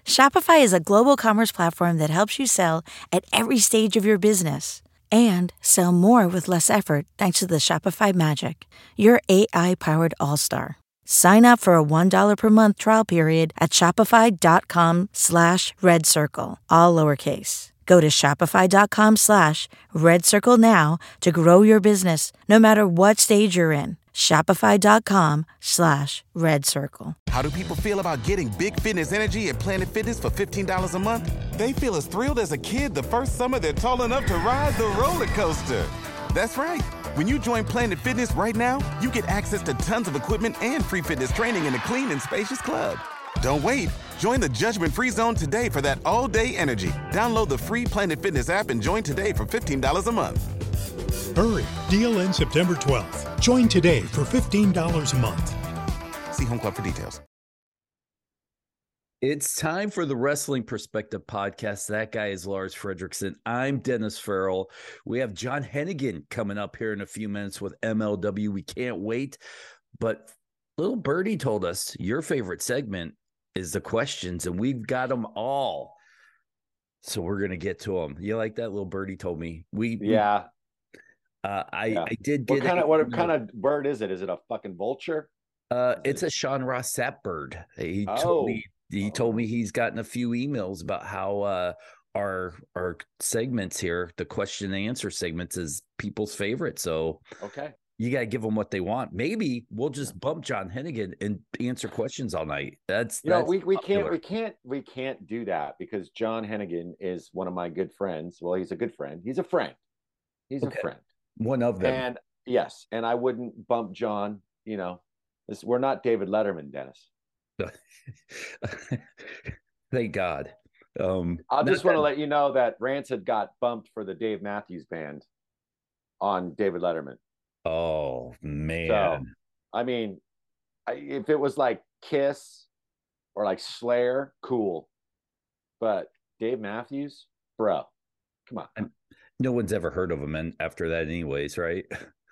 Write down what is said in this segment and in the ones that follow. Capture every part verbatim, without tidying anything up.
Shopify is a global commerce platform that helps you sell at every stage of your business and sell more with less effort thanks to the Shopify Magic, your A I-powered all-star. Sign up for a one dollar per month trial period at shopify.com slash red circle, all lowercase. Go to shopify.com slash red circle now to grow your business no matter what stage you're in. Shopify.com slash red circle. How do people feel about getting big fitness energy at Planet Fitness for fifteen dollars a month? They feel as thrilled as a kid the first summer they're tall enough to ride the roller coaster. That's right. When you join Planet Fitness right now, you get access to tons of equipment and free fitness training in a clean and spacious club. Don't wait. Join the judgment-free zone today for that all-day energy. Download the free Planet Fitness app and join today for fifteen dollars a month. Hurry. Deal ends September twelfth. Join today for fifteen dollars a month. See Home Club for details. It's time for the Wrestling Perspective Podcast. That guy is Lars Fredrickson. I'm Dennis Farrell. We have John Hennigan coming up here in a few minutes with M L W. We can't wait. But little Birdie told us your favorite segment is the questions, and we've got them all. So we're going to get to them. You like that? Little Birdie told me. We Yeah. Uh, I, yeah. I did get what kind a, of what kind of bird is it? Is it a fucking vulture? Uh, it's a Sean Ross Sapp bird. He oh. told me he oh. told me he's gotten a few emails about how uh, our our segments here, the question and answer segments, is people's favorite. So okay, you gotta give them what they want. Maybe we'll just bump John Hennigan and answer questions all night. That's you that's know we we popular. can't we can't we can't do that because John Hennigan is one of my good friends. Well, he's a good friend. He's a friend. He's okay. a friend. One of them. And yes, and I wouldn't bump John. You know, this, we're not David Letterman, Dennis. Thank God. Um, I just want to let you know that Rancid got bumped for the Dave Matthews Band on David Letterman. Oh man! So, I mean, if it was like Kiss or like Slayer, cool. But Dave Matthews, bro, come on. I'm, no one's ever heard of him after that, anyways, right?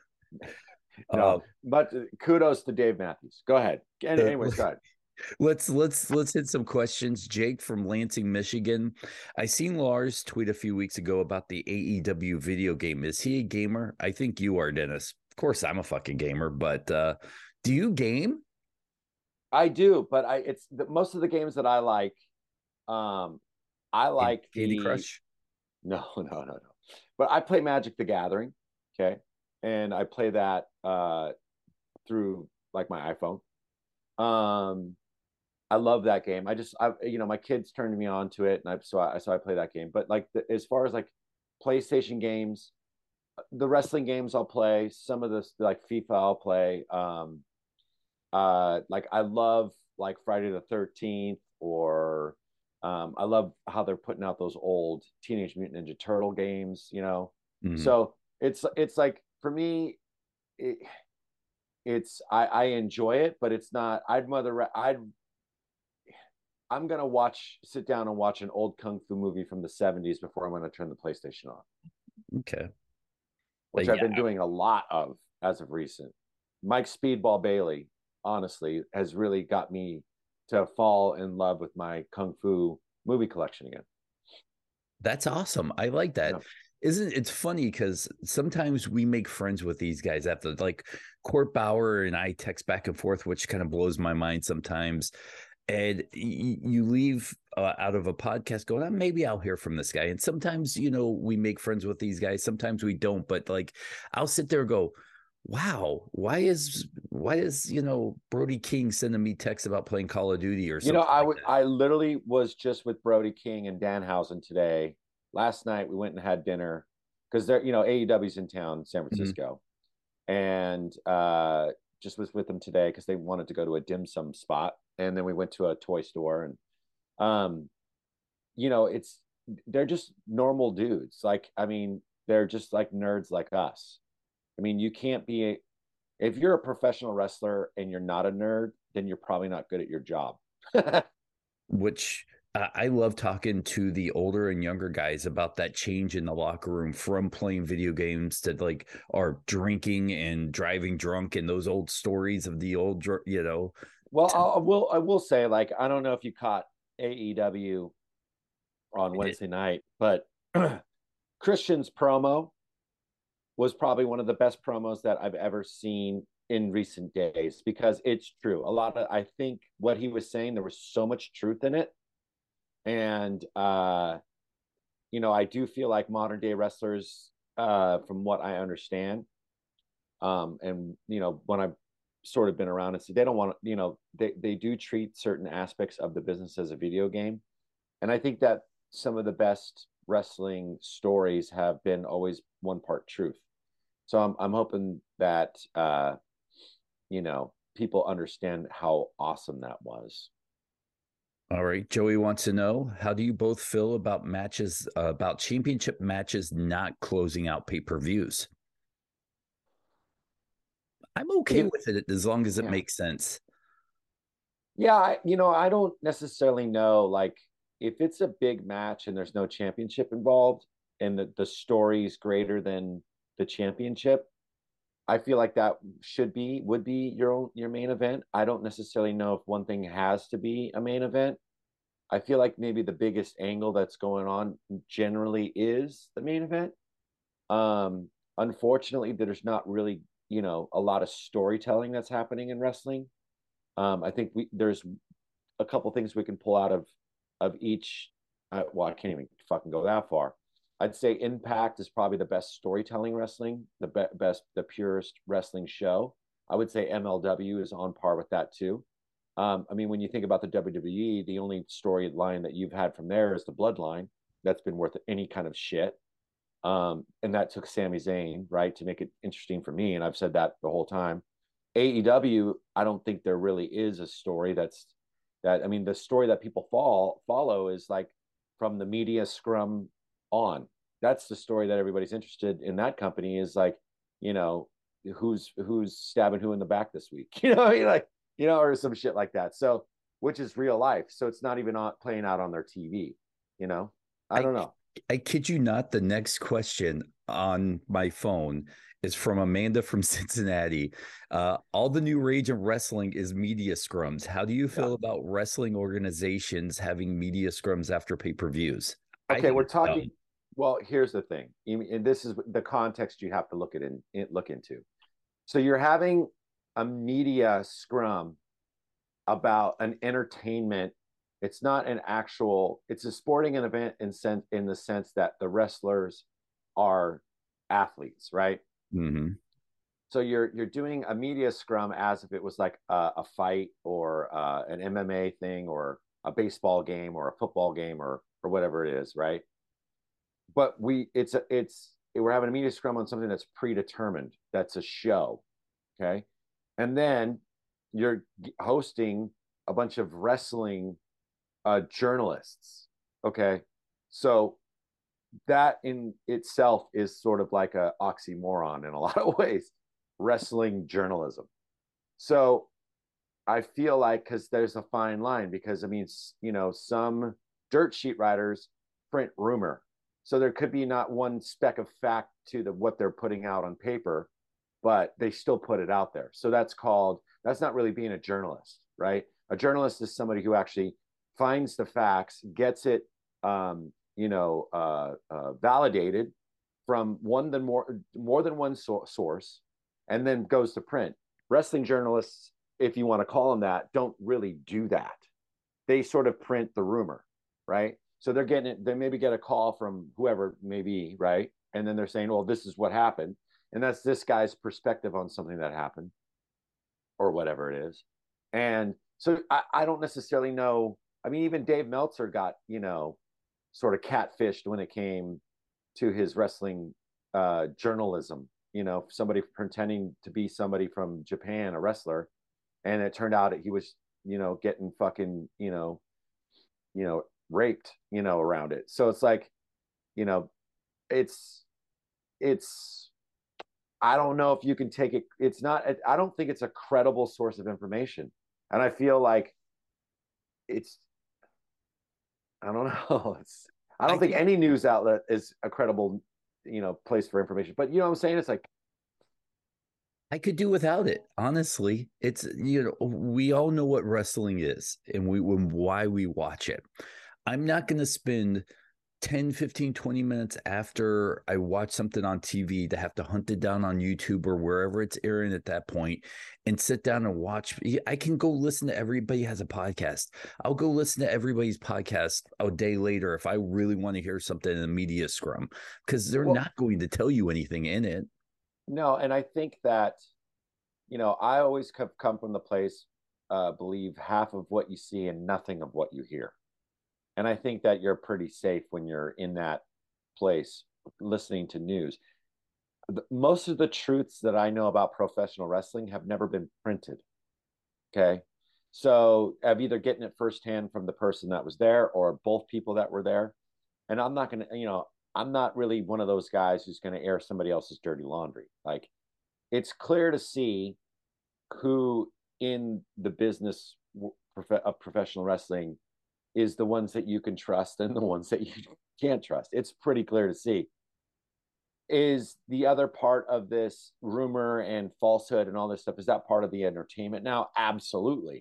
No, uh, but kudos to Dave Matthews. Go ahead. Anyways, go ahead. Let's let's let's hit some questions. Jake from Lansing, Michigan. I seen Lars tweet a few weeks ago about the A E W video game. Is he a gamer? I think you are, Dennis. Of course, I'm a fucking gamer, but uh, do you game? I do, but I it's the, most of the games that I like. Um, I like Candy the, Crush. No, no, no, no. But I play Magic the Gathering. Okay, and I play that uh, through like my iPhone. Um. I love that game. I just, I, you know, my kids turned me on to it, and I so I so I play that game. But like the, as far as like PlayStation games, the wrestling games I'll play. Some of this like FIFA I'll play. Um, uh, like I love like Friday the thirteenth, or um, I love how they're putting out those old Teenage Mutant Ninja Turtle games. You know, mm-hmm. So it's it's like for me, it, it's I I enjoy it, but it's not. I'd rather I'd I'm going to watch, sit down and watch an old Kung Fu movie from the seventies before I'm going to turn the PlayStation on. Okay. Which but I've yeah. been doing a lot of as of recent. Mike Speedball Bailey, honestly, has really got me to fall in love with my Kung Fu movie collection again. That's awesome. I like that. Yeah. Isn't it's funny because sometimes we make friends with these guys after like Court Bauer and I text back and forth, which kind of blows my mind sometimes. And you leave uh, out of a podcast going, oh, maybe I'll hear from this guy. And sometimes, you know, we make friends with these guys. Sometimes we don't. But like, I'll sit there and go, wow, why is, why is, you know, Brody King sending me texts about playing Call of Duty or something? You know, I like would, that? I literally was just with Brody King and Danhausen today. Last night we went and had dinner because they're, you know, A E W's in town, San Francisco. Mm-hmm. And uh, just was with them today because they wanted to go to a dim sum spot. And then we went to a toy store and, um, you know, it's, they're just normal dudes. Like, I mean, they're just like nerds like us. I mean, you can't be, a, if you're a professional wrestler and you're not a nerd, then you're probably not good at your job. Which uh, I love talking to the older and younger guys about that change in the locker room from playing video games to like, or drinking and driving drunk and those old stories of the old, you know. Well, I will. I will say, like, I don't know if you caught A E W on Wednesday night, but Christian's promo was probably one of the best promos that I've ever seen in recent days, because it's true. A lot of, I think what he was saying, there was so much truth in it. And, uh, you know, I do feel like modern day wrestlers, uh, from what I understand, um, and, you know, when I've sort of been around and see, they don't want to, you know, they, they do treat certain aspects of the business as a video game. And I think that some of the best wrestling stories have been always one part truth. So I'm I'm hoping that uh, you know, people understand how awesome that was. All right, Joey wants to know, how do you both feel about matches, uh, about championship matches not closing out pay-per-views? I'm okay You, with it as long as it yeah, makes sense. yeah. I, you know, I don't necessarily know, like, if it's a big match and there's no championship involved, and the the story's greater than the championship, I feel like that should be would be your own your main event. I don't necessarily know if one thing has to be a main event. I feel like maybe the biggest angle that's going on generally is the main event. Um, Unfortunately, there's not really, you know, a lot of storytelling that's happening in wrestling. Um, I think we there's a couple things we can pull out of of each. Uh, well, I can't even fucking go that far. I'd say Impact is probably the best storytelling wrestling, the be- best, the purest wrestling show. I would say M L W is on par with that too. Um, I mean, when you think about the W W E, the only storyline that you've had from there is the Bloodline. That's been worth any kind of shit. Um, and that took Sami Zayn, right, to make it interesting for me. And I've said that the whole time. A E W, I don't think there really is a story that's that. I mean, the story that people fall follow is like from the media scrum on. That's the story that everybody's interested in. That company is like, you know, who's who's stabbing who in the back this week, you know, like, you know, or some shit like that. So, which is real life. So it's not even on, playing out on their T V, you know. I I don't know. I kid you not, the next question on my phone is from Amanda from Cincinnati. Uh, all the new rage in wrestling is media scrums. How do you Yeah. feel about wrestling organizations having media scrums after pay-per-views? I Okay, think we're it's dumb. talking. Well, here's the thing, and this is the context you have to look at in, look into. So you're having a media scrum about an entertainment. It's not an actual. It's a sporting event in sense in the sense that the wrestlers are athletes, right? Mm-hmm. So you're you're doing a media scrum as if it was like a, a fight or uh, an M M A thing or a baseball game or a football game or or whatever it is, right? But we it's a, it's we're having a media scrum on something that's predetermined. That's a show, okay? And then you're hosting a bunch of wrestling uh, journalists, okay? So that in itself is sort of like a oxymoron in a lot of ways, wrestling journalism. So I feel like, because there's a fine line, because I mean, you know, some dirt sheet writers print rumor, so there could be not one speck of fact to the what they're putting out on paper, but they still put it out there. So that's called, that's not really being a journalist, right? A journalist is somebody who actually finds the facts, gets it, um, you know, uh, uh, validated from one than more more than one so- source, and then goes to print. Wrestling journalists, if you want to call them that, don't really do that. They sort of print the rumor, right? So they're getting it, they maybe get a call from whoever maybe, right? And then they're saying, well, this is what happened. And that's this guy's perspective on something that happened or whatever it is. And so I, I don't necessarily know. I mean, even Dave Meltzer got, you know, sort of catfished when it came to his wrestling uh, journalism. You know, somebody pretending to be somebody from Japan, a wrestler, and it turned out that he was, you know, getting fucking, you know, you know, raped, you know, around it. So it's like, you know, it's it's I don't know if you can take it. It's not, I don't think it's a credible source of information. And I feel like it's, I don't know. It's, I I don't think could any news outlet is a credible, you know, place for information. But you know what I'm saying? It's like, I could do without it. Honestly, it's, you know, we all know what wrestling is and we when why we watch it. I'm not going to spend ten, fifteen, twenty minutes after I watch something on T V to have to hunt it down on YouTube or wherever it's airing at that point and sit down and watch. I can go listen to everybody has a podcast. I'll go listen to everybody's podcast a day later if I really want to hear something in the media scrum, because they're Well, not going to tell you anything in it. No, and I think that, you know, I always have come from the place, uh, believe half of what you see and nothing of what you hear. And I think that you're pretty safe when you're in that place listening to news. Most of the truths that I know about professional wrestling have never been printed. Okay. So I'm either getting it firsthand from the person that was there or both people that were there. And I'm not going to, you know, I'm not really one of those guys who's going to air somebody else's dirty laundry. Like, it's clear to see who in the business of professional wrestling is the ones that you can trust and the ones that you can't trust. It's pretty clear to see. Is the other part of this rumor and falsehood and all this stuff, is that part of the entertainment now? Absolutely.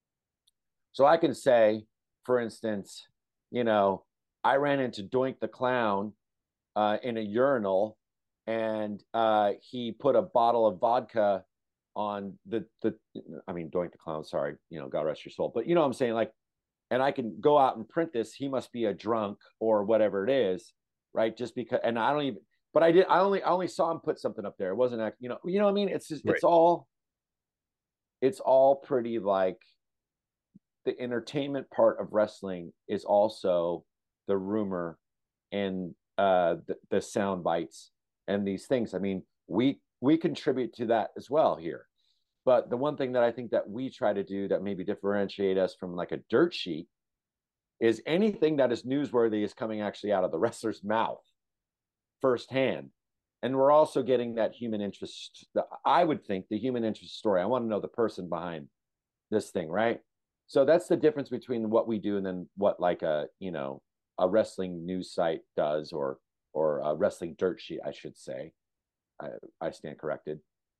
So I can say, for instance, you know, I ran into Doink the Clown uh, in a urinal, and uh, he put a bottle of vodka on the, the, I mean, Doink the Clown, sorry, you know, God rest your soul. But you know what I'm saying? Like, and I can go out and print this. He must be a drunk or whatever it is, right? Just because, and I don't even, but I did, I only, I only saw him put something up there. It wasn't, you know, you know what I mean? It's just, Right. it's all, it's all pretty like, the entertainment part of wrestling is also the rumor and uh, the, the sound bites and these things. I mean, we we contribute to that as well here. But the one thing that I think that we try to do that maybe differentiate us from like a dirt sheet is anything that is newsworthy is coming actually out of the wrestler's mouth firsthand. And we're also getting that human interest. I would think the human interest story. I want to know the person behind this thing, right? So that's the difference between what we do and then what like a, you know, a wrestling news site does, or or a wrestling dirt sheet, I should say. I, I stand corrected.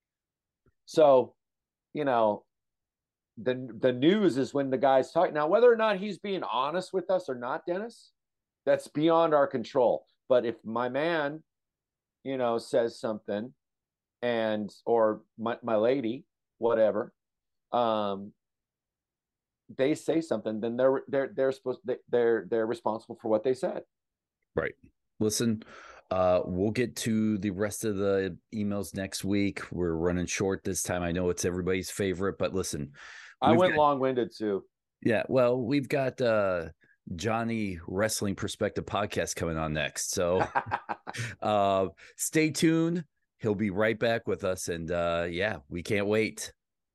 So, you know, the the news is when the guy's talking. Now, whether or not he's being honest with us or not, Dennis, that's beyond our control. But if my man, you know, says something, and or my, my lady, whatever, um, they say something, then they're they're they're supposed they're they're responsible for what they said. Right. Listen, uh, we'll get to the rest of the emails next week. We're running short this time. I know it's everybody's favorite, but listen, I went got, long-winded too. Yeah, well, we've got uh, Johnny Wrestling Perspective podcast coming on next, so uh, stay tuned. He'll be right back with us, and uh, yeah, we can't wait.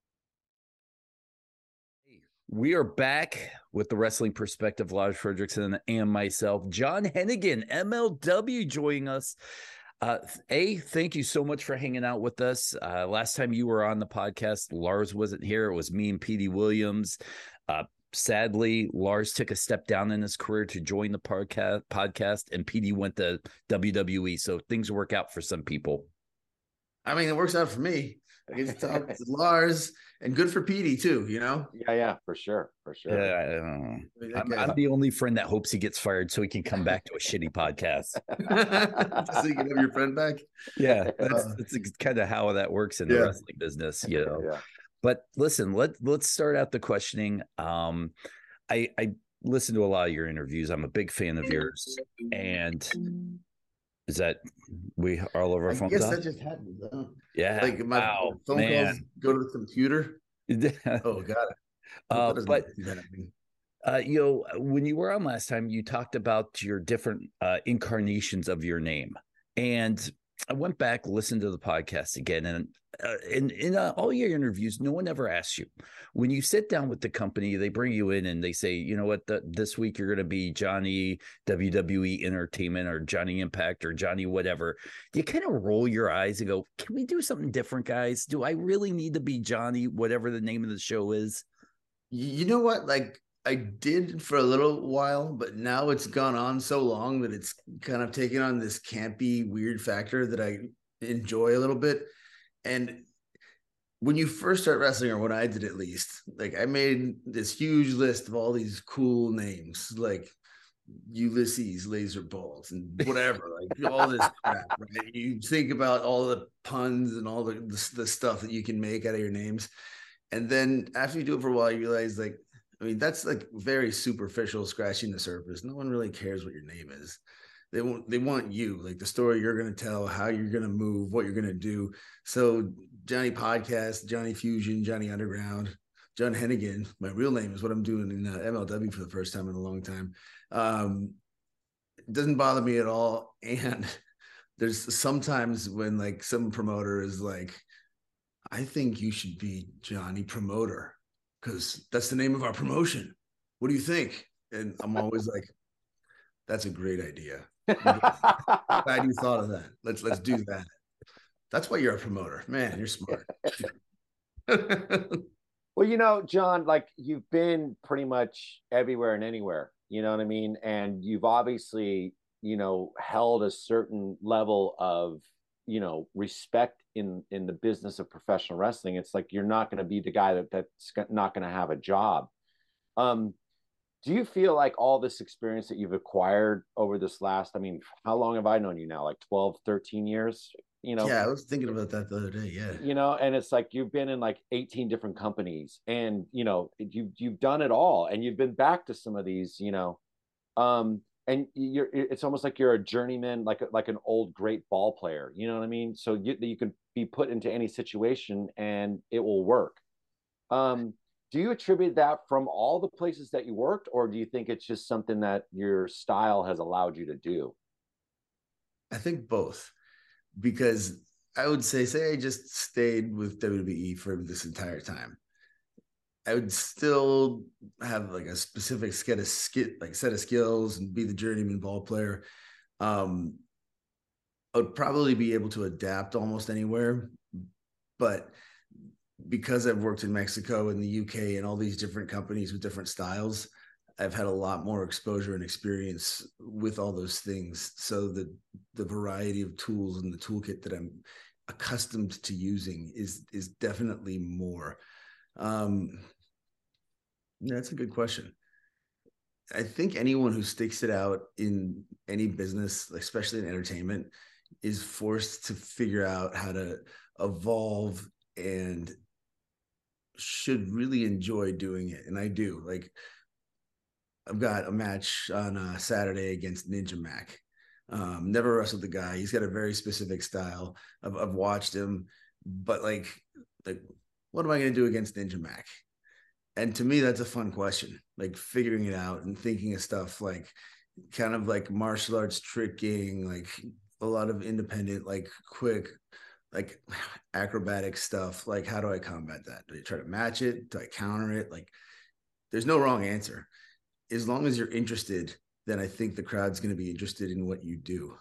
We are back with the Wrestling Perspective, Lars Frederiksen and myself, John Hennigan, M L W, joining us. Uh, A, thank you so much for hanging out with us. Uh, last time you were on the podcast, Lars wasn't here. It was me and Petey Williams. Uh, sadly, Lars took a step down in his career to join the podcast, podcast, and Petey went to W W E. So things work out for some people. I mean, it works out for me. I get to talk to Lars, and good for Petey too, you know? Yeah, yeah, for sure, for sure. Yeah, I don't know. I'm, I'm the only friend that hopes he gets fired so he can come back to a shitty podcast. So you can have your friend back? Yeah, that's, that's kind of how that works in yeah. the wrestling business, you know? Yeah. But listen, let, let's start out the questioning. Um, I, I listen to a lot of your interviews. I'm a big fan of yours. And... Is that we are all over our phones? Yes, that just happened. Though. Yeah. Like my wow, phone man. calls go to the computer. Oh, got it. Uh, but, uh, you know, when you were on last time, you talked about your different uh, incarnations of your name. And I went back, listened to the podcast again, and uh, in, in uh, all your interviews, no one ever asks you. When you sit down with the company, they bring you in and they say, you know what, the, this week you're going to be Johnny W W E Entertainment or Johnny Impact or Johnny whatever. Do you kind of roll your eyes and go, can we do something different, guys? Do I really need to be Johnny, whatever the name of the show is? You know what? Like, I did for a little while, but now it's gone on so long that it's kind of taken on this campy, weird factor that I enjoy a little bit. And when you first start wrestling, or when I did at least, like I made this huge list of all these cool names, like Ulysses Laser Balls and whatever, like all this crap. Right? You think about all the puns and all the, the the stuff that you can make out of your names, and then after you do it for a while, you realize, like, I mean, that's like very superficial, scratching the surface. No one really cares what your name is. They want they want you, like the story you're going to tell, how you're going to move, what you're going to do. So Johnny Podcast, Johnny Fusion, Johnny Underground, John Hennigan. My real name is what I'm doing in uh, M L W for the first time in a long time. Um, it doesn't bother me at all. And there's sometimes when like some promoter is like, I think you should be Johnny Promoter because that's the name of our promotion. What do you think? And I'm always like, that's a great idea. Glad you thought of that. Let's let's do that. That's why you're a promoter, man. You're smart. Well, you know, John, like you've been pretty much everywhere and anywhere. You know what I mean? And you've obviously, you know, held a certain level of, you know, respect in in the business of professional wrestling. It's like you're not going to be the guy that that's not going to have a job. Um, do you feel like all this experience that you've acquired over this last, I mean, how long have I known you now? Like twelve, thirteen years? You know? Yeah, I was thinking about that the other day. Yeah. You know, and it's like you've been in like eighteen different companies and, you know, you've, you've done it all and you've been back to some of these, you know, um, and you're, it's almost like you're a journeyman, like, like an old, great ball player, you know what I mean? So you, you can be put into any situation and it will work. Um, do you attribute that from all the places that you worked, or do you think it's just something that your style has allowed you to do? I think both, because I would say, say I just stayed with W W E for this entire time, I would still have like a specific set of skit, like set of skills and be the journeyman ball player. Um, I would probably be able to adapt almost anywhere, but because I've worked in Mexico and the U K and all these different companies with different styles, I've had a lot more exposure and experience with all those things. So the the variety of tools in the toolkit that I'm accustomed to using is is definitely more. Um, yeah, that's a good question. I think anyone who sticks it out in any business, especially in entertainment, is forced to figure out how to evolve and should really enjoy doing it. And I do. Like, I've got a match on uh, Saturday against Ninja Mac. Um, never wrestled the guy. He's got a very specific style. I've, I've watched him, but like, like, what am I going to do against Ninja Mac? And to me, that's a fun question. Like figuring it out and thinking of stuff like kind of like martial arts tricking, like a lot of independent, like quick, like acrobatic stuff. Like, how do I combat that? Do I try to match it? Do I counter it? Like, there's no wrong answer. As long as you're interested, then I think the crowd's going to be interested in what you do.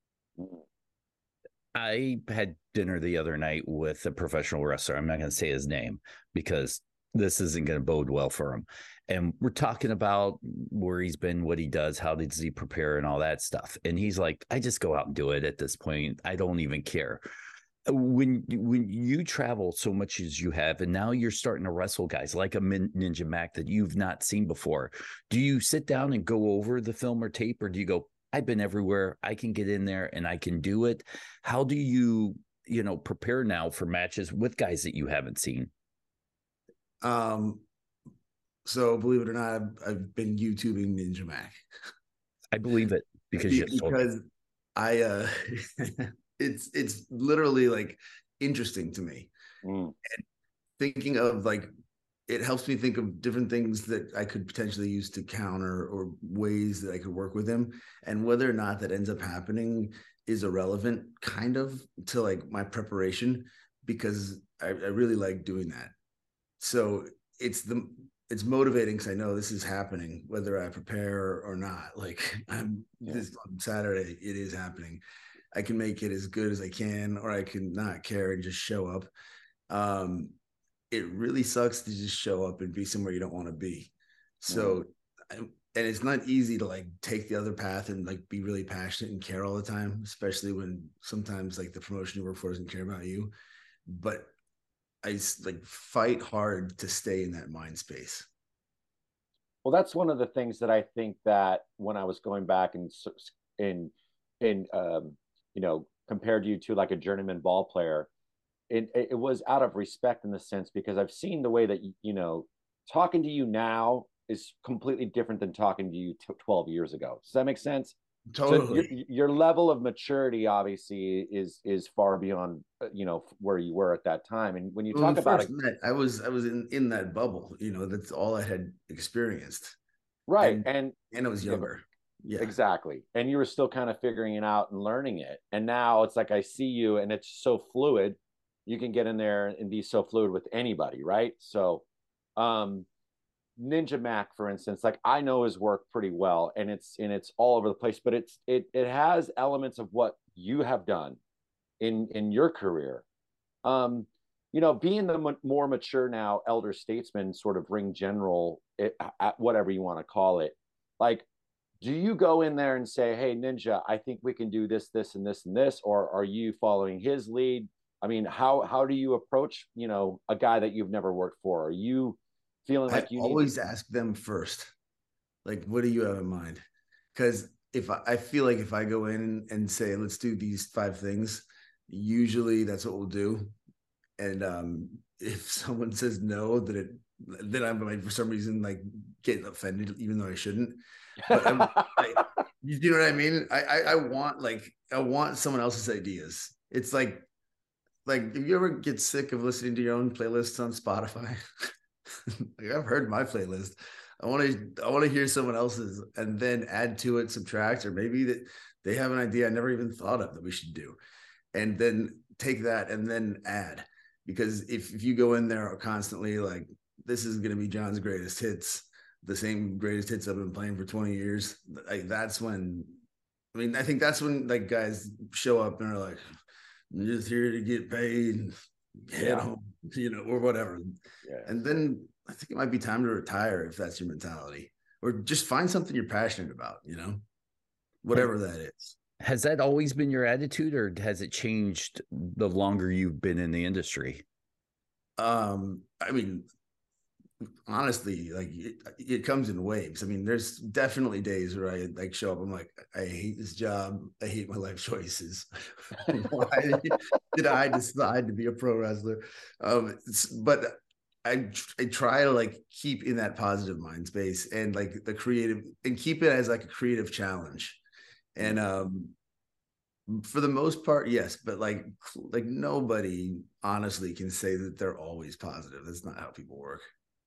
I had dinner the other night with a professional wrestler. I'm not going to say his name because this isn't going to bode well for him. And we're talking about where he's been, what he does, how does he prepare and all that stuff. And he's like, I just go out and do it at this point. I don't even care. When when you travel so much as you have, and now you're starting to wrestle guys like a Ninja Mac that you've not seen before, do you sit down and go over the film or tape, or do you go, I've been everywhere, I can get in there and I can do it? How do you, you know, prepare now for matches with guys that you haven't seen? Um, so believe it or not, I've, I've been YouTubing Ninja Mac. I believe it because you because I uh it's it's literally like interesting to me. Mm. And thinking of like, it helps me think of different things that I could potentially use to counter or ways that I could work with him. And whether or not that ends up happening is irrelevant kind of to like my preparation, because I, I really like doing that. So it's the it's motivating because I know this is happening, whether I prepare or not. Like I'm yeah. this on Saturday, it is happening. I can make it as good as I can, or I can not care and just show up. Um, it really sucks to just show up and be somewhere you don't want to be. So, mm-hmm. and it's not easy to like take the other path and like be really passionate and care all the time, especially when sometimes like the promotion you work for doesn't care about you. But I like fight hard to stay in that mind space. Well, that's one of the things that I think that when I was going back and in in um, you know, compared you to like a journeyman ball player, it it was out of respect in the sense because I've seen the way that you know talking to you now is completely different than talking to you t- twelve years ago. Does that make sense? So your, Totally. your level of maturity obviously is is far beyond you know where you were at that time. And when you When we talk about first it, met, I was I was in in that bubble. You know, that's all I had experienced, right? and And and I was yeah, younger. Yeah, exactly. And you were still kind of figuring it out and learning it. And now it's like I see you and it's so fluid. You can get in there and be so fluid with anybody, right? So um Ninja Mac, for instance, like I know his work pretty well and it's and it's all over the place, but it's it it has elements of what you have done in in your career. Um, you know, being the m- more mature now, elder statesman, sort of ring general, it, whatever you want to call it, like do you go in there and say, hey, Ninja, I think we can do this, this, and this, and this, or are you following his lead? I mean, how how do you approach, you know, a guy that you've never worked for? Are you feeling I like you need to? always ask them first, like, what do you have in mind? Because if I, I feel like if I go in and say, let's do these five things, usually that's what we'll do. And um, if someone says no, that it then I'm like for some reason like getting offended, even though I shouldn't. But I'm like, you know what I mean? I, I I want like I want someone else's ideas. It's like like if you ever get sick of listening to your own playlists on Spotify, like I've heard my playlist. I want to I want to hear someone else's and then add to it, subtract, or maybe that they have an idea I never even thought of that we should do, and then take that and then add. Because if, if you go in there constantly like this is going to be John's greatest hits, the same greatest hits I've been playing for twenty years, like that's when I mean I think that's when like guys show up and are like, I'm just here to get paid, head Yeah. home, you know, or whatever. Yeah. And then I think it might be time to retire if that's your mentality, or just find something you're passionate about, you know, whatever that is. Has that always been your attitude, or has it changed the longer you've been in the industry? Um, I mean, honestly, like it, it comes in waves. I mean, there's definitely days where I like show up. I'm like, I hate this job. I hate my life choices. Why did I decide to be a pro wrestler? Um, but I I try to like keep in that positive mind space and like the creative and keep it as like a creative challenge. And um for the most part, yes, but like like nobody honestly can say that they're always positive. That's not how people work.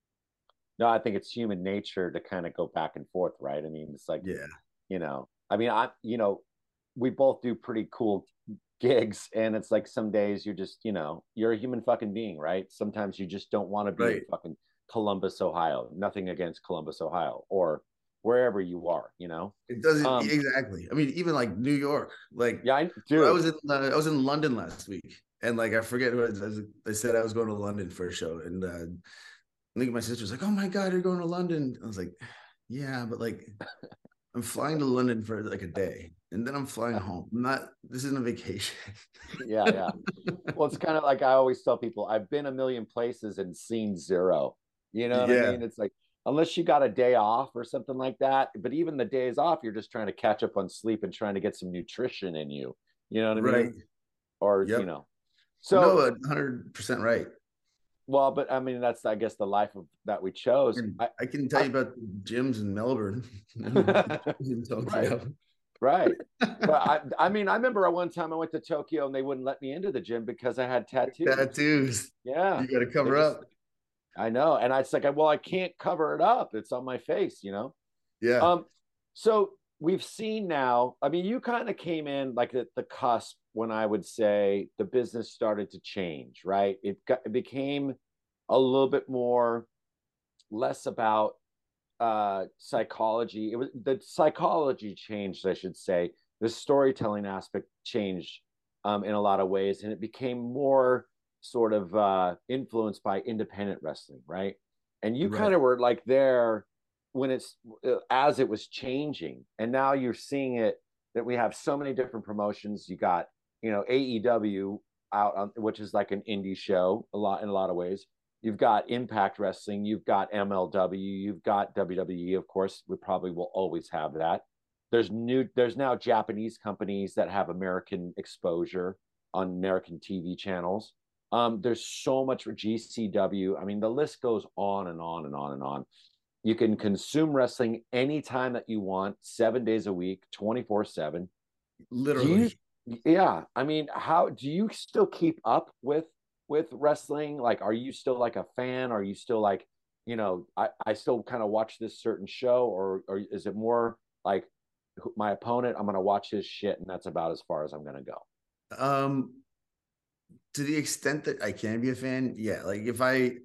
No, I think it's human nature to kind of go back and forth, right? I mean, it's like, Yeah. you know, I mean, I, you know, we both do pretty cool gigs, and it's like some days you're just, you know, you're a human fucking being, right? Sometimes you just don't want to be in Right. fucking Columbus, Ohio. Nothing against Columbus, Ohio, or wherever you are, you know. It doesn't Um, exactly. I mean, even like New York, like yeah, I I do. was in uh, I was in London last week, and like I forget what I, was, I said I was going to London for a show, and uh, I think my sister's like, "Oh my god, you're going to London?" I was like, "Yeah, but like I'm flying to London for like a day, and then I'm flying home. I'm not. This isn't a vacation." Yeah, yeah. Well, it's kind of like I always tell people, I've been a million places and seen zero. You know what I Yeah. mean? It's like unless you got a day off or something like that, but even the days off, you're just trying to catch up on sleep and trying to get some nutrition in you. You know what I Right. mean? Or, you Yep. know. No, So, one hundred percent right. well, but I mean, that's I guess the life of that we chose. And I, I can tell I you about gyms in Melbourne and in right, Tokyo. right. But I, I mean, I remember one time I went to Tokyo and they wouldn't let me into the gym because I had tattoos. Tattoos. Yeah, You got to they cover just up. I know. And I was like, well, I can't cover it up. It's on my face, you know? Yeah. Um, so we've seen now, I mean, you kind of came in like at the cusp when I would say the business started to change, right? It got it became a little bit more less about uh psychology. It was the psychology changed, I should say. The storytelling aspect changed um in a lot of ways, and it became more sort of uh influenced by independent wrestling, right? And you kind Right. of were like there when it's uh, as it was changing, and now you're seeing it that we have so many different promotions. You got, you know, A E W. out on, which is like an indie show a lot in a lot of ways. You've got Impact Wrestling, you've got M L W, you've got W W E, of course. We probably will always have that. There's new, there's now Japanese companies that have American exposure on American T V channels. Um, there's so much for G C W. I mean, the list goes on and on and on and on. You can consume wrestling anytime that you want, seven days a week, twenty-four seven. Literally. You, yeah. I mean, how do you still keep up with with wrestling? Like, are you still like a fan? Are you still like, you know, I, I still kind of watch this certain show, or or is it more like my opponent, I'm going to watch his shit and that's about as far as I'm going to go? Um, to the extent that I can be a fan, yeah. Like if I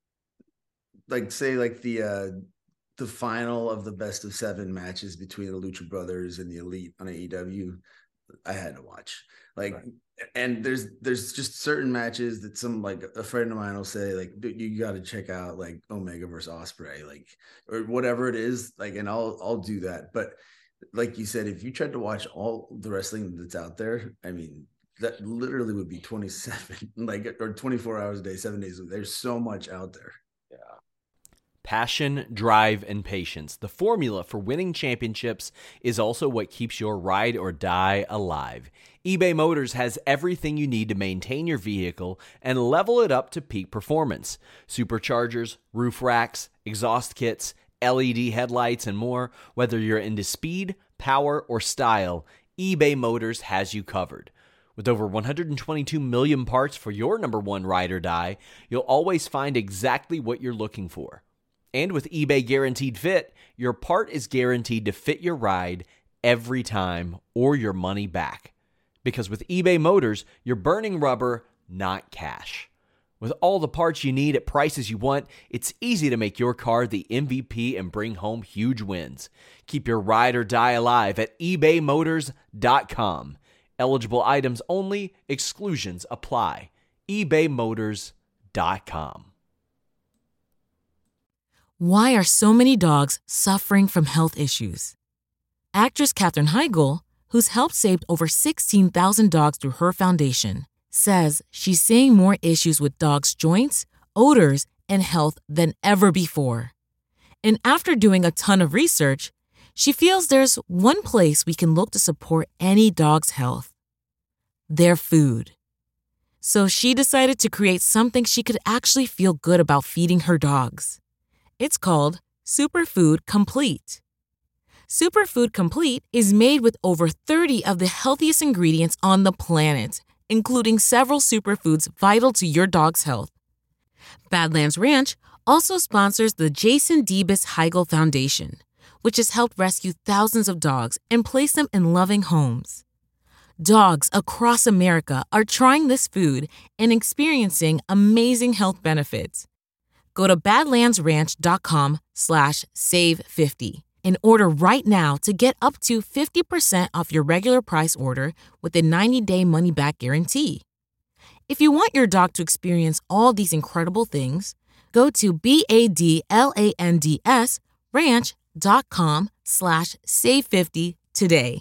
like say like the uh the final of the best of seven matches between the Lucha Brothers and the Elite on A E W, I had to watch. Like, right. And there's there's just certain matches that some like a friend of mine will say like, dude, you got to check out like Omega versus Ospreay, like or whatever it is, like, and I'll I'll do that. But like you said, if you tried to watch all the wrestling that's out there, I mean, that literally would be twenty-seven, like or twenty-four hours a day, seven days a week. There's so much out there. Yeah. Passion, drive, and patience. The formula for winning championships is also what keeps your ride or die alive. eBay Motors has everything you need to maintain your vehicle and level it up to peak performance. Superchargers, roof racks, exhaust kits, L E D headlights, and more. Whether you're into speed, power, or style, eBay Motors has you covered. With over one hundred twenty-two million parts for your number one ride or die, you'll always find exactly what you're looking for. And with eBay Guaranteed Fit, your part is guaranteed to fit your ride every time or your money back. Because with eBay Motors, you're burning rubber, not cash. With all the parts you need at prices you want, it's easy to make your car the M V P and bring home huge wins. Keep your ride or die alive at ebay motors dot com. Eligible items only, exclusions apply. ebay motors dot com. Why are so many dogs suffering from health issues? Actress Katherine Heigl, who's helped save over sixteen thousand dogs through her foundation, says she's seeing more issues with dogs' joints, odors, and health than ever before. And after doing a ton of research, she feels there's one place we can look to support any dog's health: their food. So she decided to create something she could actually feel good about feeding her dogs. It's called Superfood Complete. Superfood Complete is made with over thirty of the healthiest ingredients on the planet, including several superfoods vital to your dog's health. Badlands Ranch also sponsors the Jason Debus Heigl Foundation, which has helped rescue thousands of dogs and place them in loving homes. Dogs across America are trying this food and experiencing amazing health benefits. Go to badlandsranch.com slash save 50 and order right now to get up to fifty percent off your regular price order with a ninety-day money-back guarantee. If you want your dog to experience all these incredible things, go to B-A-D-L-A-N-D-S ranch.com slash save 50 today.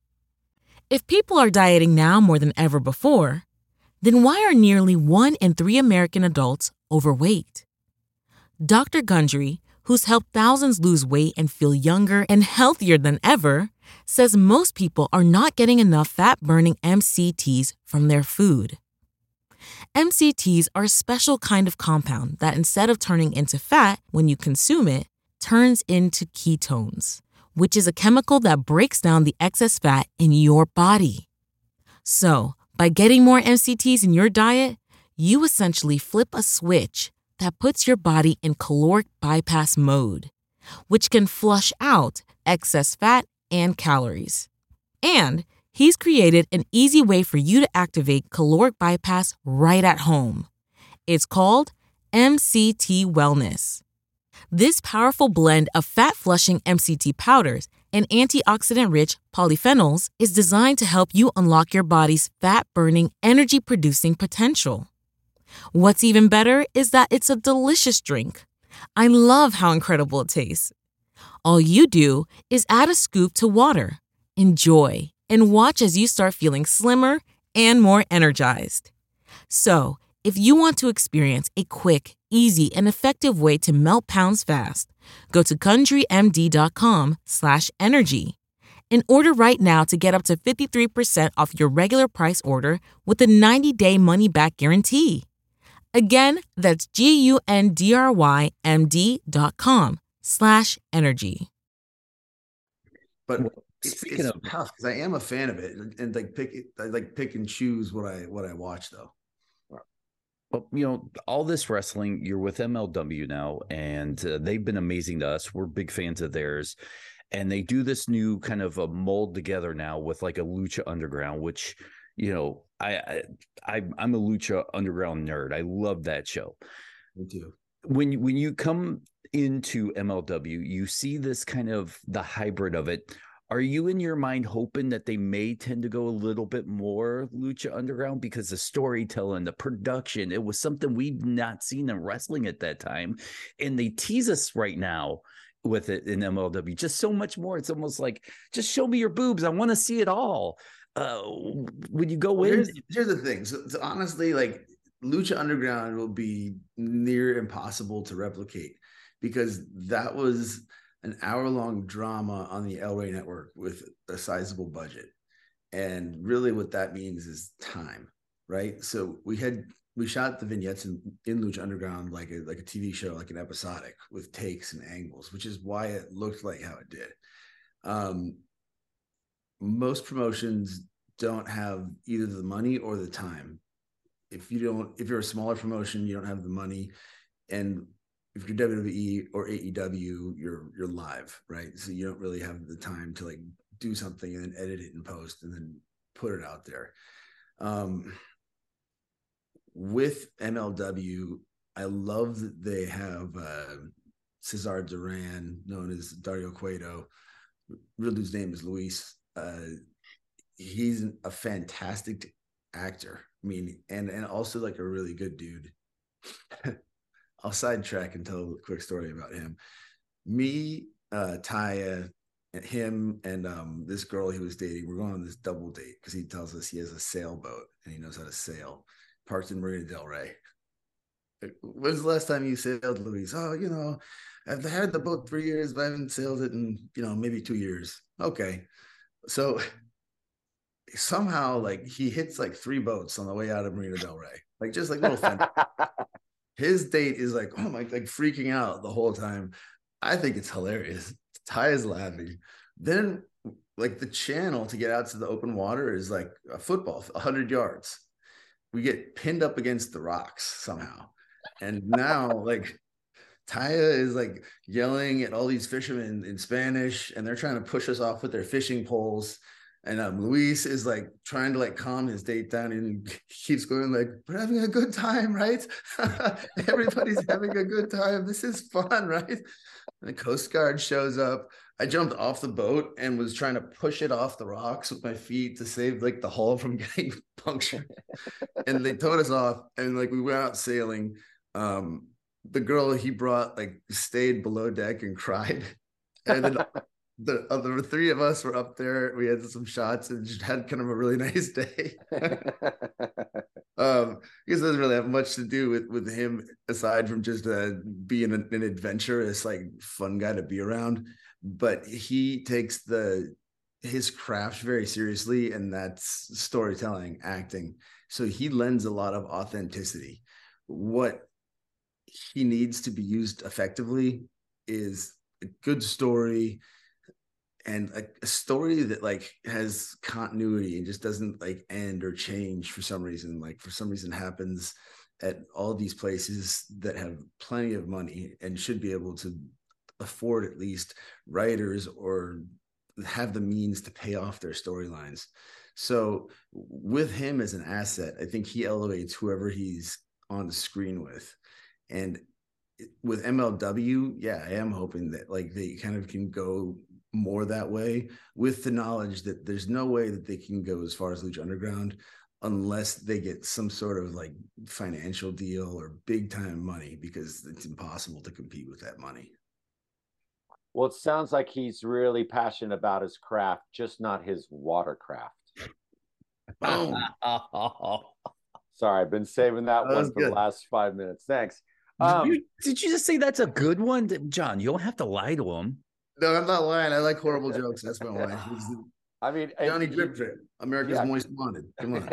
If people are dieting now more than ever before, then why are nearly one in three American adults overweight? Doctor Gundry, who's helped thousands lose weight and feel younger and healthier than ever, says most people are not getting enough fat-burning M C Ts from their food. M C Ts are a special kind of compound that, instead of turning into fat when you consume it, turns into ketones, which is a chemical that breaks down the excess fat in your body. So, by getting more M C Ts in your diet, you essentially flip a switch that puts your body in caloric bypass mode, which can flush out excess fat and calories. And he's created an easy way for you to activate caloric bypass right at home. It's called M C T Wellness. This powerful blend of fat-flushing M C T powders and antioxidant-rich polyphenols is designed to help you unlock your body's fat-burning, energy-producing potential. What's even better is that it's a delicious drink. I love how incredible it tastes. All you do is add a scoop to water, enjoy, and watch as you start feeling slimmer and more energized. So, if you want to experience a quick, easy, and effective way to melt pounds fast, go to country-m-d.com slash energy and order right now to get up to fifty-three percent off your regular price order with a ninety-day money-back guarantee. Again, that's G-U-N-D-R-Y-M-D dot com slash energy. But Well, it's, speaking it's of- tough because I am a fan of it, and, and like pick it, I like pick and choose what I what I watch though. Well, you know, all this wrestling, you're with M L W now, and uh, they've been amazing to us. We're big fans of theirs. And they do this new kind of a mold together now with like a Lucha Underground, which, you know, I, I, I I'm a Lucha Underground nerd. I love that show. Me too. When you, when you come into M L W, you see this kind of the hybrid of it. Are you in your mind hoping that they may tend to go a little bit more Lucha Underground because the storytelling, the production, it was something we've not seen in wrestling at that time. And they tease us right now with it in M L W just so much more. It's almost like, just show me your boobs. I want to see it all. Uh, when you go Well, in. here's, here's the thing. So, so honestly, like Lucha Underground will be near impossible to replicate because that was an hour-long drama on the El Rey Network with a sizable budget. And really what that means is time, right? So we had we shot the vignettes in, in Lucha Underground like a like a T V show, like an episodic with takes and angles, which is why it looked like how it did. Um, most promotions don't have either the money or the time. If you don't, if you're a smaller promotion, you don't have the money, and if you're W W E or A E W, you're you're live, right? So you don't really have the time to like do something and then edit it in post and then put it out there. Um, with M L W, I love that they have uh, Cesar Duran, known as Dario Cueto. Real dude's name is Luis. Uh, he's a fantastic actor. I mean, and and also like a really good dude. I'll sidetrack and tell a quick story about him. Me, uh, Taya, and him, and um, this girl he was dating, we're going on this double date because he tells us he has a sailboat and he knows how to sail. Parked in Marina Del Rey. When's the last time you sailed, Luis? Oh, you know, I've had the boat three years, but I haven't sailed it in, you know, maybe two years. Okay. So somehow, like, he hits like three boats on the way out of Marina Del Rey. Like, just like little fun. His date is like, oh my, like freaking out the whole time. I think it's hilarious. Ty is laughing. Then, like, the channel to get out to the open water is like a football, one hundred yards. We get pinned up against the rocks somehow. And now, like, Taya is like yelling at all these fishermen in Spanish, and they're trying to push us off with their fishing poles. And um, Luis is like trying to like calm his date down, and keeps going like, we're having a good time, right? Everybody's having a good time. This is fun, right? And the Coast Guard shows up. I jumped off the boat and was trying to push it off the rocks with my feet to save like the hull from getting punctured. And they towed us off, and like we went out sailing. Um, the girl he brought like stayed below deck and cried. And then the other three of us were up there. We had some shots and just had kind of a really nice day. um, because it doesn't really have much to do with, with him aside from just uh, being an, an adventurous, like fun guy to be around. But he takes the his craft very seriously, and that's storytelling, acting. So he lends a lot of authenticity. What he needs to be used effectively is a good story, and a, a story that like has continuity and just doesn't like end or change for some reason. Like for some reason happens at all these places that have plenty of money and should be able to afford at least writers or have the means to pay off their storylines. So with him as an asset, I think he elevates whoever he's on the screen with. And with M L W, yeah, I am hoping that like they kind of can go more that way, with the knowledge that there's no way that they can go as far as Lucha Underground unless they get some sort of like financial deal or big time money, because it's impossible to compete with that money. Well, it sounds like he's really passionate about his craft, just not his watercraft. Boom. Sorry, I've been saving that, that one for good. the last five minutes. Thanks. Um, um, did, you, did you just say that's a good one, John? You don't have to lie to him. No, I'm not lying. I like horrible jokes. That's my line. I mean, Johnny Drip Drip, America's yeah. Most Wanted. Come on.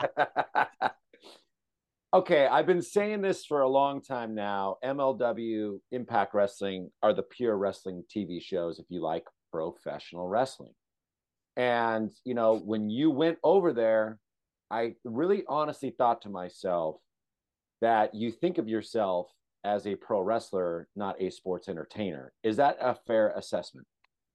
Okay, I've been saying this for a long time now. M L W, Impact Wrestling are the pure wrestling T V shows, if you like professional wrestling. And, you know, when you went over there, I really honestly thought to myself that you think of yourself as a pro wrestler, not a sports entertainer. Is that a fair assessment?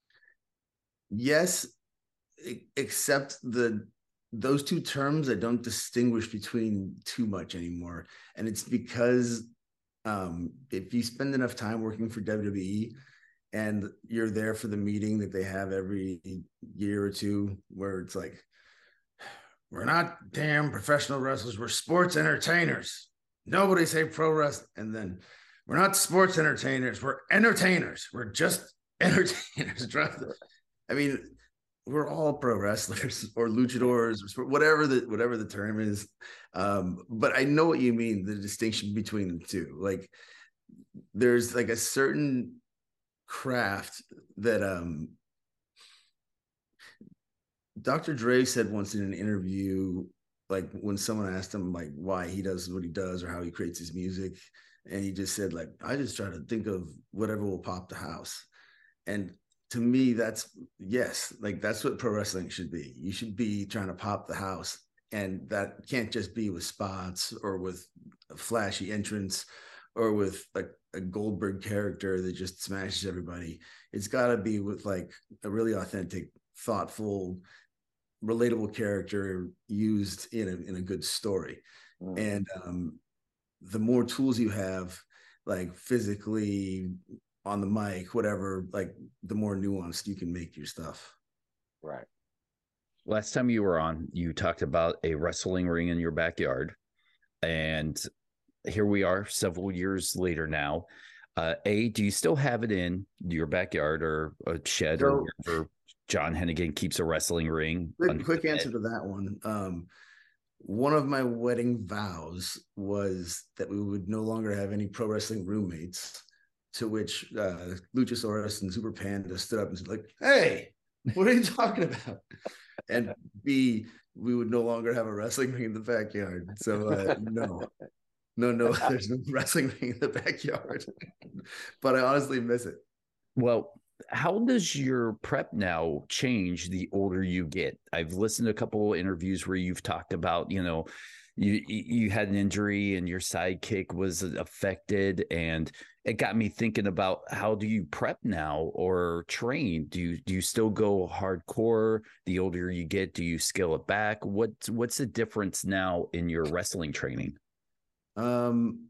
Yes, except the those two terms I don't distinguish between too much anymore. And it's because um, if you spend enough time working for W W E and you're there for the meeting that they have every year or two, where it's like, we're not damn professional wrestlers, we're sports entertainers. Nobody say pro wrestling. And then we're not sports entertainers, we're entertainers. We're just entertainers. I mean, we're all pro wrestlers or luchadors or whatever the whatever the term is. Um, but I know what you mean, the distinction between the two. Like, there's like a certain craft that um, Doctor Dre said once in an interview, like when someone asked him like why he does what he does or how he creates his music, and he just said like, I just try to think of whatever will pop the house. And to me, that's yes, like that's what pro wrestling should be. You should be trying to pop the house, and that can't just be with spots or with a flashy entrance or with like a Goldberg character that just smashes everybody. It's got to be with like a really authentic, thoughtful, relatable character used in a in a good story. Mm. And um, the more tools you have, like physically, on the mic, whatever, like the more nuanced you can make your stuff. Right. Last time you were on, you talked about a wrestling ring in your backyard. And here we are several years later now. Uh, a, do you still have it in your backyard or a shed so, or wherever John Hennigan keeps a wrestling ring? Quick, quick answer to that one. Um, one of my wedding vows was that we would no longer have any pro wrestling roommates. To which uh, Luchasaurus and Super Panda stood up and said, like, hey, what are you talking about? And B, we would no longer have a wrestling ring in the backyard. So uh, no, no, no, there's no wrestling ring in the backyard. But I honestly miss it. Well, how does your prep now change the older you get? I've listened to a couple of interviews where you've talked about, you know, you you had an injury and your sidekick was affected, and it got me thinking about how do you prep now or train? Do you do you still go hardcore the older you get? Do you scale it back? What's what's the difference now in your wrestling training? Um,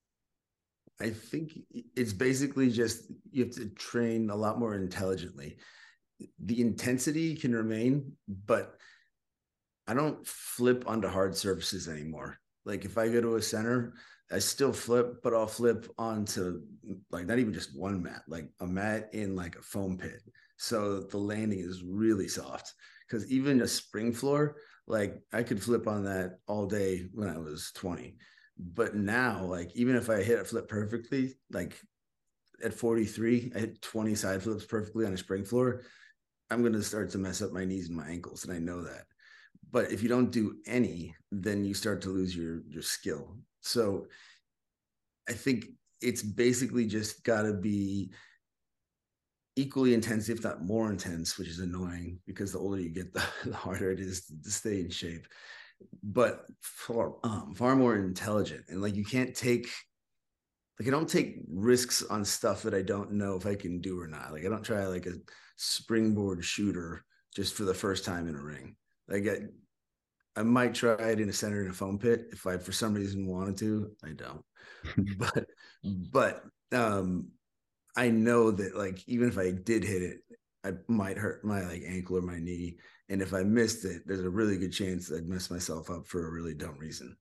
I think it's basically just you have to train a lot more intelligently. The intensity can remain, but I don't flip onto hard surfaces anymore. Like if I go to a center, I still flip, but I'll flip onto like not even just one mat, like a mat in like a foam pit. So the landing is really soft, because even a spring floor, like I could flip on that all day when I was twenty. But now, like even if I hit a flip perfectly, like at forty-three, I hit twenty side flips perfectly on a spring floor, I'm going to start to mess up my knees and my ankles. And I know that. But if you don't do any, then you start to lose your, your skill. So I think it's basically just got to be equally intense, if not more intense, which is annoying because the older you get, the, the harder it is to stay in shape. But far, um, far more intelligent. And like you can't take, like I don't take risks on stuff that I don't know if I can do or not. Like I don't try like a springboard shooter just for the first time in a ring. Like I, I might try it in a center in a foam pit if I for some reason wanted to. I don't. but but um I know that like even if I did hit it, I might hurt my like ankle or my knee. And if I missed it, there's a really good chance I'd mess myself up for a really dumb reason.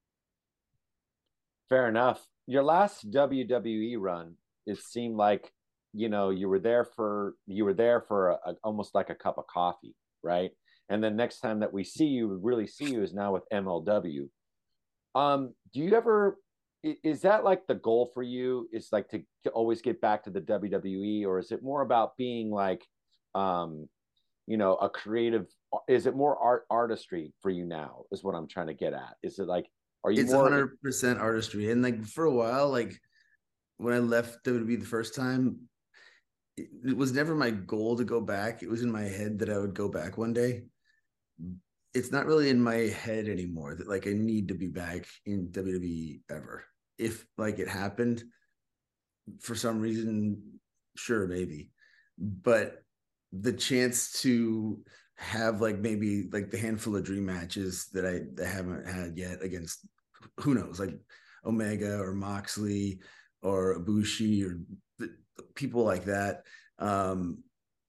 Fair enough. Your last W W E run, it seemed like, you know, you were there for you were there for a, a, almost like a cup of coffee, right? And then next time that we see you, really see you, is now with M L W. Um, do you ever is that like the goal for you? Is like to, to always get back to the W W E, or is it more about being like, um, you know, a creative? Is it more art artistry for you now? Is what I'm trying to get at. Is it like, are you It's more? one hundred percent artistry, and like for a while, like when I left W W E the first time, it, it was never my goal to go back. It was in my head that I would go back one day. It's not really in my head anymore that like I need to be back in W W E ever. If like it happened for some reason, sure, maybe. But the chance to have like maybe like the handful of dream matches that I, that I haven't had yet against who knows, like Omega or Moxley or Ibushi or the, the people like that. Um,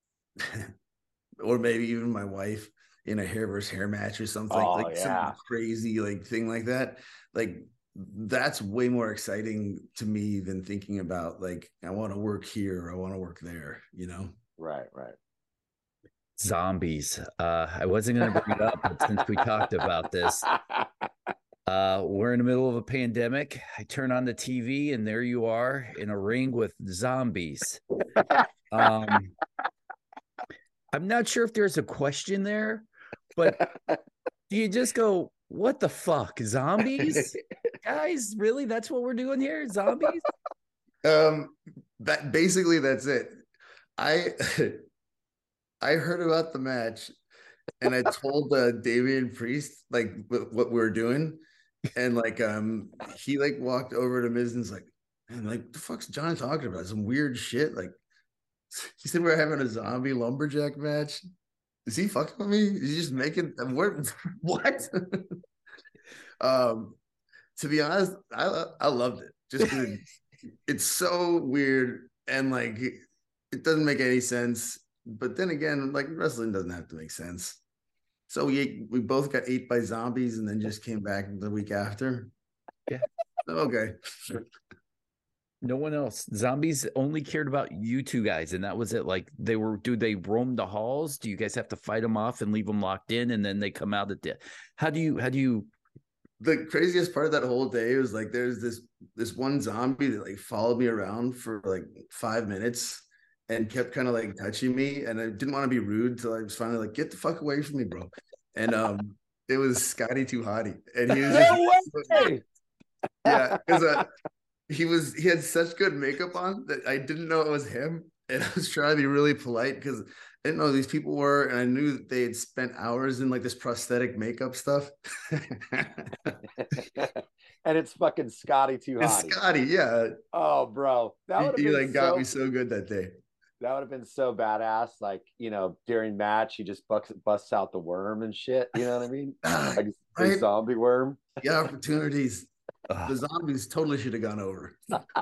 or maybe even my wife in a hair versus hair match or something, Oh, like yeah. some crazy like thing like that. Like that's way more exciting to me than thinking about like, I want to work here, or I want to work there, you know? Right, right. Zombies. Uh, I wasn't going to bring it up, but since we talked about this, uh, we're in the middle of a pandemic. I turn on the T V and there you are in a ring with zombies. Um, I'm not sure if there's a question there, but do you just go, what the fuck, zombies? Guys, really? That's what we're doing here? Zombies? Um, that basically that's it. I I heard about the match, and I told uh, Damian Priest like w- what we were doing, and like um he like walked over to Miz and's like, man, like the fuck's John talking about? Some weird shit. Like he said we're having a zombie lumberjack match. Is he fucking with me? Is he just making what? What? um, to be honest, I I loved it. Just it's so weird and like it doesn't make any sense. But then again, like wrestling doesn't have to make sense. So we ate, we both got ate by zombies and then just came back the week after. Yeah. Okay. No one else. Zombies only cared about you two guys, and that was it. Like they were. Do they roam the halls? Do you guys have to fight them off and leave them locked in, and then they come out at the? How do you? How do you? The craziest part of that whole day was like there's this this one zombie that like followed me around for like five minutes and kept kind of like touching me, and I didn't want to be rude until I was finally like, get the fuck away from me, bro. And um it was Scotty Too Hottie, and he was No just, way! yeah, because uh, he was he had such good makeup on that I didn't know it was him, and I was trying to be really polite because I didn't know who these people were, and I knew that they had spent hours in like this prosthetic makeup stuff. And it's fucking Scotty Too Hottie. It's Scotty, yeah. Oh, bro, that would have he, been he like got so, me so good that day. That would have been so badass. Like, you know, during match, he just bucks, busts out the worm and shit. You know what I mean? Like Right? a zombie worm. The opportunities. The zombies totally should have gone over.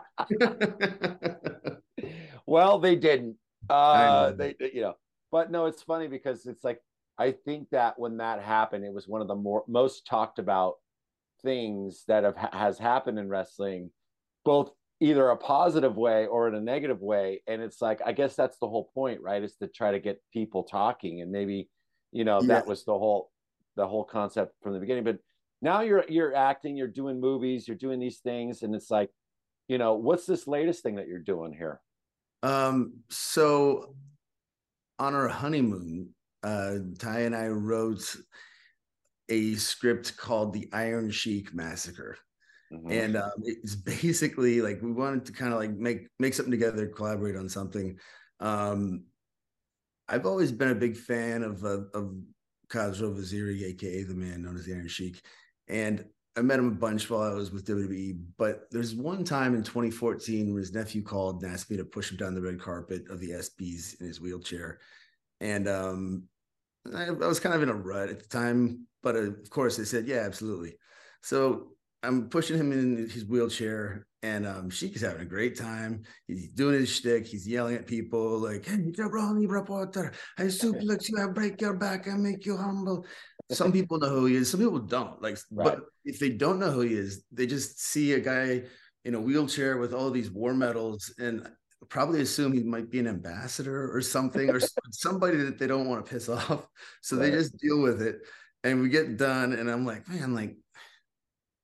Well, they didn't. Uh, they, they, you know, but no, it's funny because it's like I think that when that happened, it was one of the more most talked about things that have has happened in wrestling, both either a positive way or in a negative way. And it's like, I guess that's the whole point, right? Is to try to get people talking. And maybe, you know, Yeah. that was the whole, the whole concept from the beginning. But now you're, you're acting, you're doing movies, you're doing these things. And it's like, you know, what's this latest thing that you're doing here? Um, so on our honeymoon, uh, Ty and I wrote a script called The Iron Sheik Massacre. Mm-hmm. And um, it's basically like we wanted to kind of like make make something together, collaborate on something. Um, I've always been a big fan of uh, of Khosrow Vaziri, aka the man known as the Iron Sheik, and I met him a bunch while I was with W W E. But there's one time in twenty fourteen where his nephew called and asked me to push him down the red carpet of the S Bs in his wheelchair, and um, I, I was kind of in a rut at the time. But uh, of course, they said, yeah, absolutely. So I'm pushing him in his wheelchair, and um, Sheik is having a great time. He's doing his shtick. He's yelling at people like, "Hey, Jabroni reporter, I suplex you, I break your back, I make you humble." Some people know who he is. Some people don't. Like, right. But if they don't know who he is, they just see a guy in a wheelchair with all these war medals and probably assume he might be an ambassador or something, or somebody that they don't want to piss off. So right. They just deal with it. And we get done, and I'm like, man, like,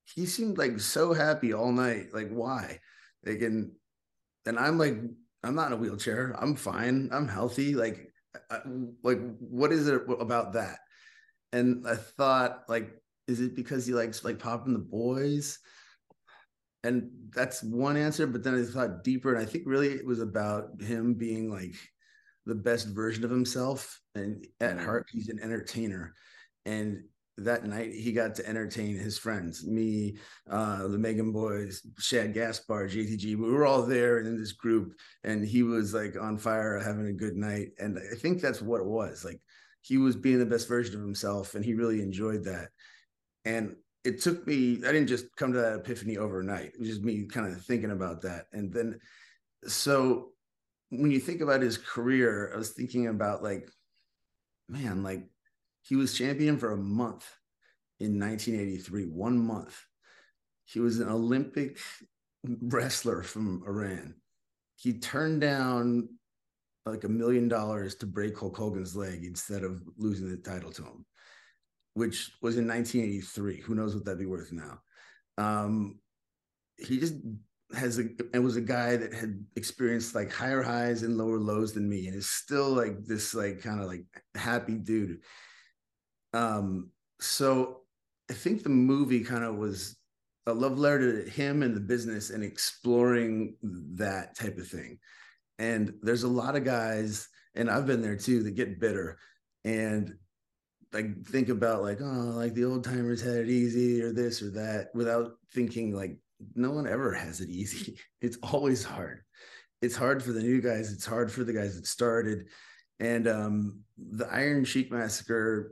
he seemed like so happy all night. Like, why? Like, and, and I'm like, I'm not in a wheelchair. I'm fine. I'm healthy. Like, I, like, what is it about that? And I thought, like, is it because he likes like popping the boys? And that's one answer. But then I thought deeper, and I think really it was about him being like the best version of himself. And at heart, he's an entertainer. And that night he got to entertain his friends, me, uh, the Megan Boys, Shad Gaspar, J T G. We were all there in this group, and he was like on fire, having a good night. And I think that's what it was. Like, he was being the best version of himself, and he really enjoyed that. And it took me, I didn't just come to that epiphany overnight. It was just me kind of thinking about that. And then, so when you think about his career, I was thinking about like, man, like, he was champion for a month in nineteen eighty-three, one month. He was an Olympic wrestler from Iran. He turned down like a million dollars to break Hulk Hogan's leg instead of losing the title to him, which was in nineteen eighty-three. Who knows what that'd be worth now? Um, he just has a, and was a guy that had experienced like higher highs and lower lows than me, and is still like this like kind of like happy dude. Um, so I think the movie kind of was a love letter to him and the business and exploring that type of thing. And there's a lot of guys, and I've been there too, that get bitter and like think about like, oh, like the old timers had it easy or this or that, without thinking like no one ever has it easy. It's always hard. It's hard for the new guys. It's hard for the guys that started. And um, the Iron Sheik Massacre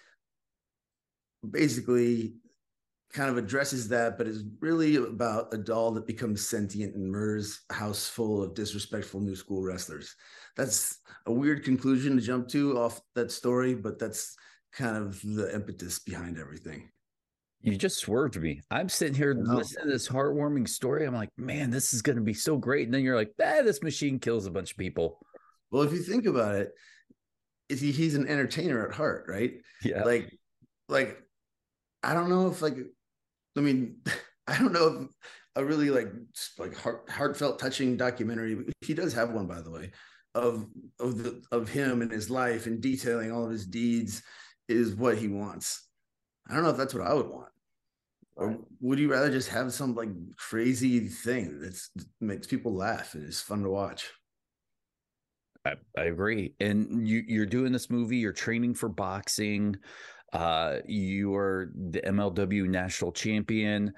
basically kind of addresses that, but is really about a doll that becomes sentient and murders a house full of disrespectful new school wrestlers. That's a weird conclusion to jump to off that story, but that's kind of the impetus behind everything. You just swerved me. I'm sitting here listening to this heartwarming story. I'm like, man, this is going to be so great. And then you're like, ah, this machine kills a bunch of people. Well, if you think about it, is he, he's an entertainer at heart, right? Yeah. Like, like, I don't know if like, I mean, I don't know if a really like like heart, heartfelt, touching documentary. He does have one, by the way, of of the of him and his life and detailing all of his deeds is what he wants. I don't know if that's what I would want. Or would you rather just have some like crazy thing that makes people laugh and is fun to watch? I, I agree. And you, you're doing this movie, you're training for boxing. Uh, you are the M L W national champion.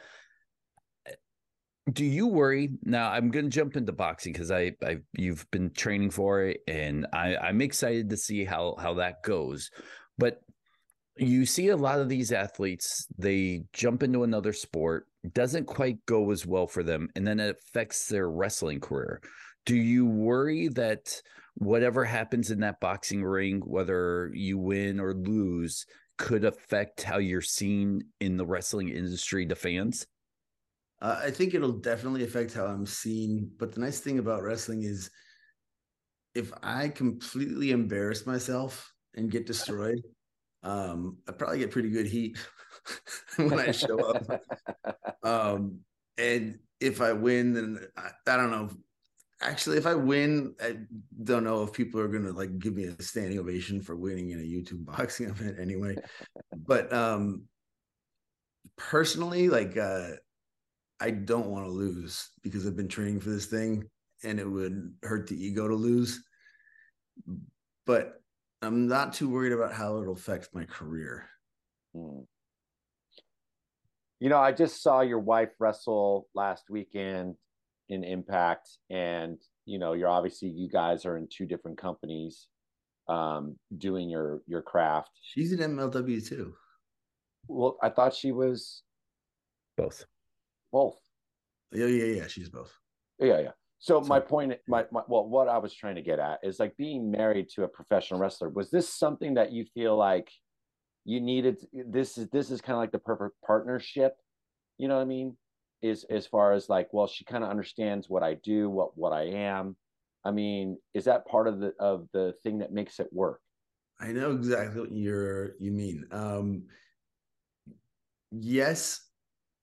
Do you worry? Now I'm going to jump into boxing because I, I, you've been training for it, and I, I'm excited to see how, how that goes. But you see a lot of these athletes, they jump into another sport, doesn't quite go as well for them, and then it affects their wrestling career. Do you worry that whatever happens in that boxing ring, whether you win or lose, could affect how you're seen in the wrestling industry to fans? Uh, I think it'll definitely affect how I'm seen. But the nice thing about wrestling is if I completely embarrass myself and get destroyed, um, I probably get pretty good heat when I show up. Um, and if I win, then I, I don't know. Actually, if I win, I don't know if people are going to like give me a standing ovation for winning in a YouTube boxing event anyway. But um, personally, like, uh, I don't want to lose because I've been training for this thing and it would hurt the ego to lose. But I'm not too worried about how it'll affect my career. Hmm. You know, I just saw your wife wrestle last weekend in Impact, and you know, you're obviously, you guys are in two different companies um doing your your craft. She's in M L W too. Well, I thought she was both. Both. Yeah, yeah, yeah. She's both. Yeah, yeah. So, so my point, my, my well, what I was trying to get at is like being married to a professional wrestler. Was this something that you feel like you needed? This is this is kind of like the perfect partnership. You know what I mean? Is as far as like, well, she kind of understands what I do, what what I am. I mean, is that part of the of the thing that makes it work? I know exactly what you're you mean. Um, yes,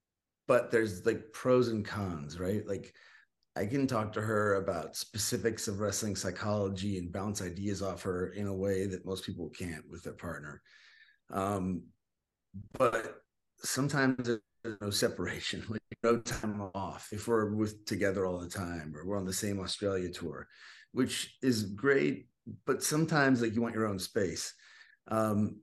but there's like pros and cons, right? Like I can talk to her about specifics of wrestling psychology and bounce ideas off her in a way that most people can't with their partner. Um, but sometimes there's no separation, like no time off if we're with together all the time, or we're on the same Australia tour, which is great. But sometimes like you want your own space. Um,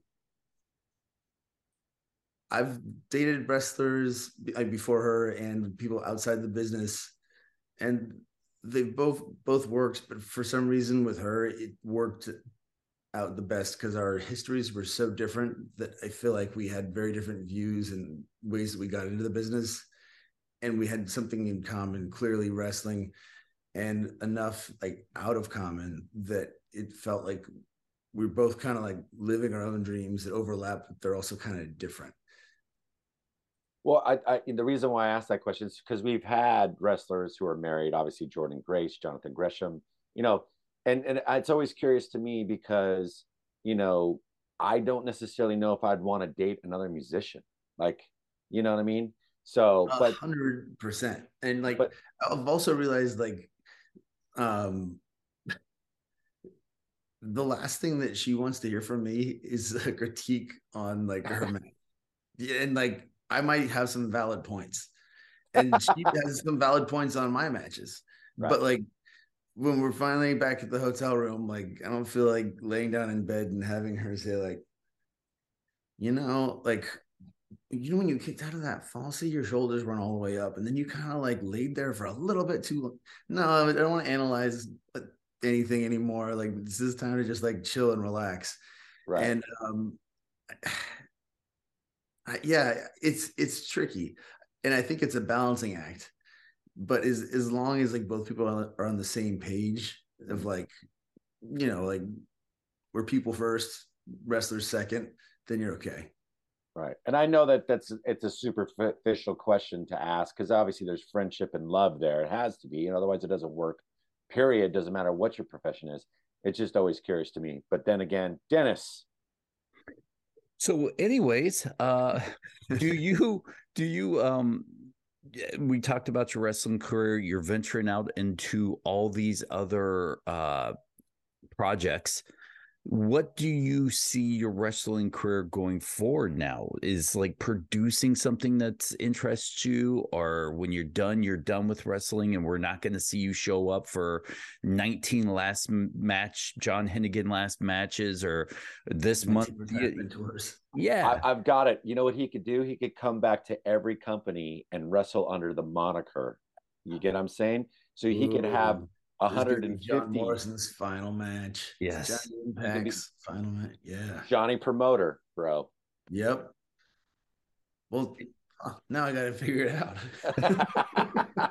I've dated wrestlers before her and people outside the business, and they both both worked, but for some reason with her, it worked out the best because our histories were so different that I feel like we had very different views and ways that we got into the business, and we had something in common, clearly wrestling, and enough like out of common that it felt like we were both kind of like living our own dreams that overlap, but they're also kind of different. Well, I, I the reason why I asked that question is because we've had wrestlers who are married, obviously Jordynne Grace, Jonathan Gresham, you know, and, and it's always curious to me because, you know, I don't necessarily know if I'd want to date another musician. Like, you know what I mean? So, but one hundred percent. And like, but, I've also realized like, um, the last thing that she wants to hear from me is a critique on like her match. And like, I might have some valid points, and she has some valid points on my matches. Right. But like when we're finally back at the hotel room, like I don't feel like laying down in bed and having her say like, you know, like, you know, when you kicked out of that falsie, your shoulders went all the way up, and then you kind of like laid there for a little bit too long. No, I don't want to analyze anything anymore. Like this is time to just like chill and relax. Right. And um yeah, it's it's tricky, and I think it's a balancing act. But as as long as like both people are on the same page of like, you know, like we're people first, wrestlers second, then you're okay. Right, and I know that that's it's a superficial question to ask because obviously there's friendship and love there. It has to be, and otherwise it doesn't work. Period. Doesn't matter what your profession is. It's just always curious to me. But then again, Dennis. So anyways, uh, do you, do you, um, we talked about your wrestling career, you're venturing out into all these other, uh, projects. What do you see your wrestling career going forward now? Is like producing something that interests you, or when you're done, you're done with wrestling and we're not going to see you show up for nineteen last match, John Hennigan last matches, or this month? Yeah, I, I've got it. You know what he could do? He could come back to every company and wrestle under the moniker. You get what I'm saying? So he Ooh. could have one hundred fifty. John Morrison's final match. Yes. Johnny Impact's final match. Yeah. Johnny Promoter, bro. Yep. Well, now I got to figure it out.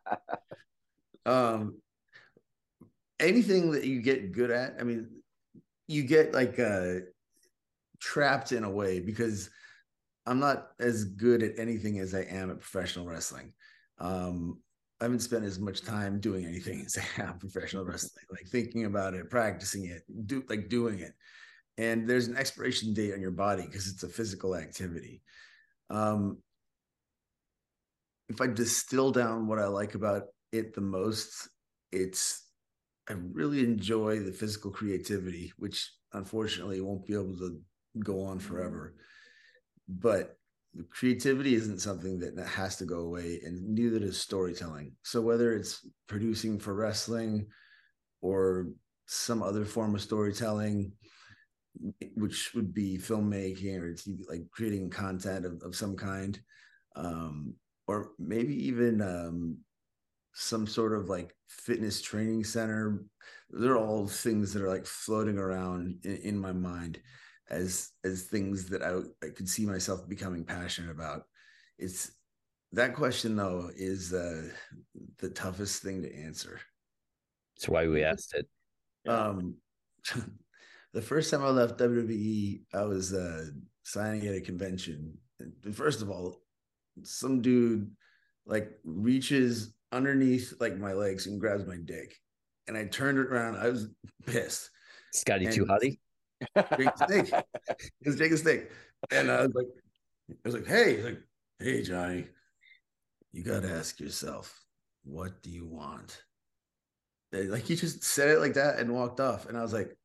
um, anything that you get good at, I mean, you get like uh, trapped in a way because I'm not as good at anything as I am at professional wrestling. Um, I haven't spent as much time doing anything as I have professional wrestling, like thinking about it, practicing it, do like doing it. And there's an expiration date on your body because it's a physical activity. Um, if I distill down what I like about it the most, it's I really enjoy the physical creativity, which unfortunately won't be able to go on forever. But creativity isn't something that has to go away, and neither does storytelling. So whether it's producing for wrestling or some other form of storytelling, which would be filmmaking or T V, like creating content of, of some kind, um, or maybe even um, some sort of like fitness training center. They're all things that are like floating around in, in my mind as as things that I, I could see myself becoming passionate about. It's that question though is uh, the toughest thing to answer. That's why we asked it. Um, the first time I left W W E, I was uh, signing at a convention. And first of all, some dude like reaches underneath like my legs and grabs my dick, and I turned it around. I was pissed. Scotty too hotty. Jake Snake. It was Jake Snake. And I was like, I was like, hey, like, hey, Johnny. you got to ask yourself, what do you want? Like he just said it like that and walked off. And I was like,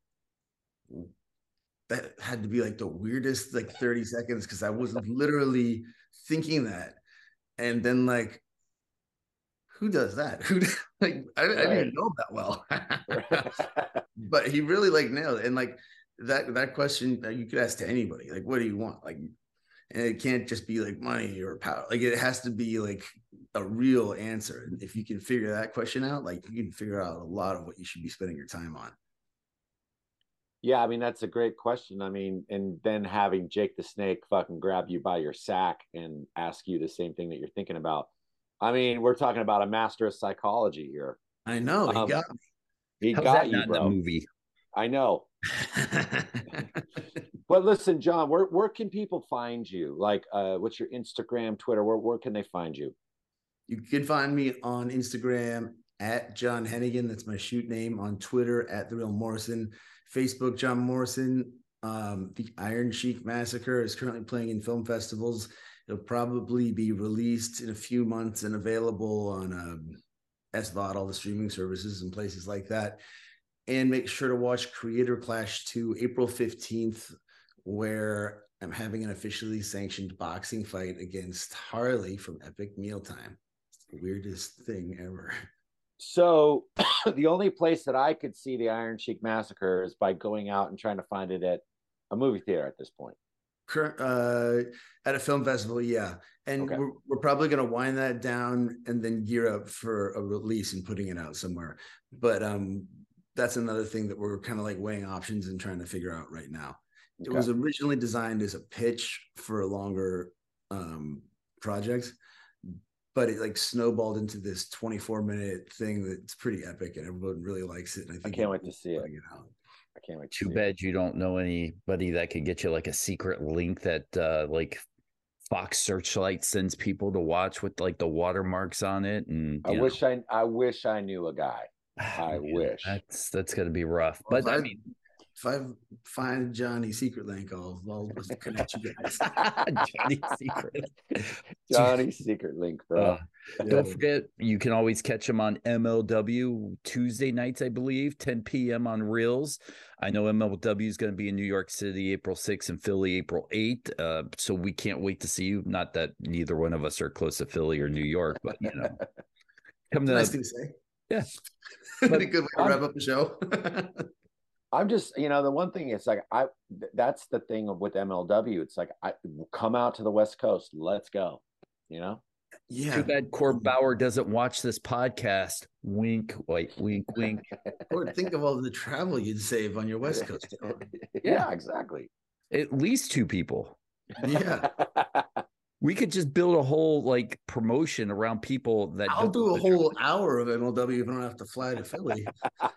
that had to be like the weirdest like thirty seconds because I was literally thinking that. And then like, who does that? Who like I, right. I didn't even know that well. But he really like nailed it. And like that that question you could ask to anybody, like, what do you want? Like, and it can't just be like money or power. Like it has to be like a real answer. And if you can figure that question out, like you can figure out a lot of what you should be spending your time on. Yeah, I mean, that's a great question. I mean, and then having Jake the Snake fucking grab you by your sack and ask you the same thing that you're thinking about. I mean, we're talking about a master of psychology here. I know. He um, got me. He How's got that you, not bro. In the movie? I know. But listen, John, where, where can people find you? Like, uh, what's your Instagram, Twitter? Where, where can they find you? You can find me on Instagram at John Hennigan. That's my shoot name. On Twitter at The Real Morrison. Facebook, John Morrison. Um, the Iron Sheik Massacre is currently playing in film festivals. It'll probably be released in a few months and available on um, S V O D, all the streaming services and places like that. And make sure to watch Creator Clash two, April fifteenth, where I'm having an officially sanctioned boxing fight against Harley from Epic Mealtime. It's the weirdest thing ever. So the only place that I could see the Iron Sheik Massacre is by going out and trying to find it at a movie theater at this point. Current uh, at a film festival, yeah. And okay. we're, we're probably going to wind that down and then gear up for a release and putting it out somewhere. But um, that's another thing that we're kind of like weighing options and trying to figure out right now. Okay. It was originally designed as a pitch for a longer um, project, but it like snowballed into this twenty-four minute thing that's pretty epic and everyone really likes it. And I think I can't wait to see it. it out. I can't wait. To Too see bad it. You don't know anybody that could get you like a secret link that uh, like Fox Searchlight sends people to watch with like the watermarks on it. And I wish I, I wish I knew a guy. I Man, wish that's that's gonna be rough. Well, but I, I mean, if I find Johnny's secret link, I'll, I'll connect you guys. Johnny's secret, Johnny's secret link, bro. Uh, yeah. Don't forget, you can always catch him on M L W Tuesday nights, I believe, ten p.m. on Reels. I know M L W is going to be in New York City April sixth and Philly April eighth. Uh, so we can't wait to see you. Not that neither one of us are close to Philly or New York, but you know, come to nice thing to say. Yeah. But a good way to wrap up the show. I'm just, you know, the one thing is like, I, that's the thing with M L W. It's like, I come out to the West Coast. Let's go, you know? Yeah. Too bad Court Bauer doesn't watch this podcast. Wink, wait, wink, wink. Or think of all the travel you'd save on your West Coast. Yeah, yeah, exactly. At least two people. Yeah. We could just build a whole like promotion around people that I'll do a whole hour of M L W if I don't have to fly to Philly.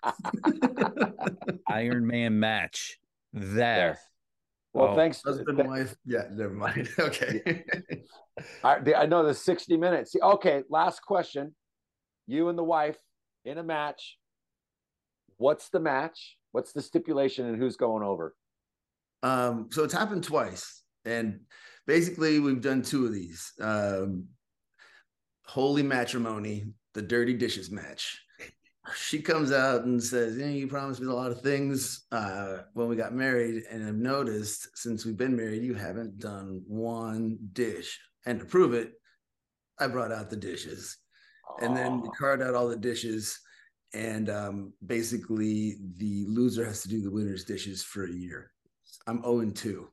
Iron Man match there. Yes. Well, oh, thanks. Husband, th- wife. Yeah, never mind. Okay. I, I know the sixty minutes. Okay, last question. You and the wife in a match. What's the match? What's the stipulation and who's going over? Um, so it's happened twice. And basically, we've done two of these. Um, Holy Matrimony, the Dirty Dishes match. She comes out and says, "Yeah, you promised me a lot of things uh, when we got married, and I've noticed since we've been married, you haven't done one dish. And to prove it, I brought out the dishes." Aww. And then we carved out all the dishes, and um, basically the loser has to do the winner's dishes for a year. I'm oh and two.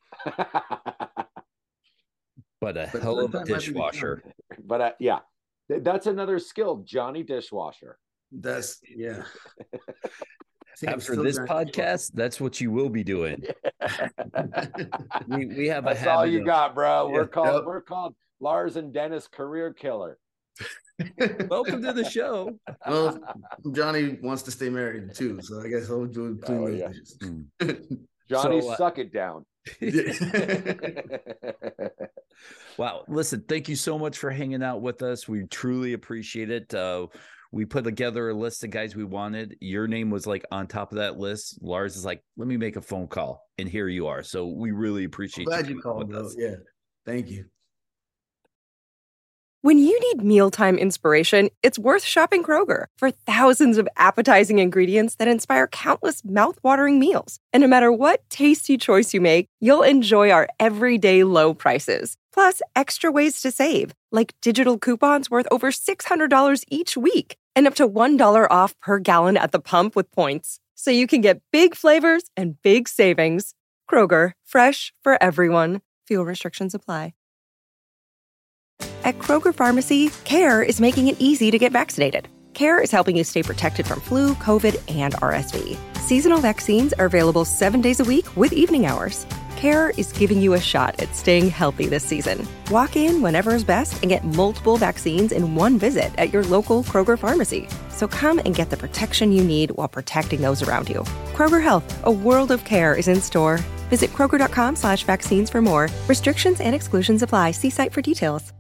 But a but hell of a dishwasher. But uh, yeah, that's another skill, Johnny Dishwasher. That's yeah. After this podcast, that's what you will be doing. we we have that's a habit all you of, got, bro. We're yeah, called yep. we're called Lars and Dennis Career Killer. Welcome to the show. Well, Johnny wants to stay married too, so I guess I'll do clean oh, those yeah. dishes. Johnny, so, uh, suck it down. Wow. Listen, thank you so much for hanging out with us. We truly appreciate it. Uh, we put together a list of guys we wanted. Your name was like on top of that list. Lars is like, let me make a phone call. And here you are. So we really appreciate I'm glad you, you called, with bro. us. Yeah. Thank you. When you need mealtime inspiration, it's worth shopping Kroger for thousands of appetizing ingredients that inspire countless mouth-watering meals. And no matter what tasty choice you make, you'll enjoy our everyday low prices. Plus, extra ways to save, like digital coupons worth over six hundred dollars each week and up to one dollar off per gallon at the pump with points. So you can get big flavors and big savings. Kroger, fresh for everyone. Fuel restrictions apply. At Kroger Pharmacy, CARE is making it easy to get vaccinated. CARE is helping you stay protected from flu, COVID, and R S V. Seasonal vaccines are available seven days a week with evening hours. CARE is giving you a shot at staying healthy this season. Walk in whenever is best and get multiple vaccines in one visit at your local Kroger Pharmacy. So come and get the protection you need while protecting those around you. Kroger Health, a world of care is in store. Visit Kroger.com slash vaccines for more. Restrictions and exclusions apply. See site for details.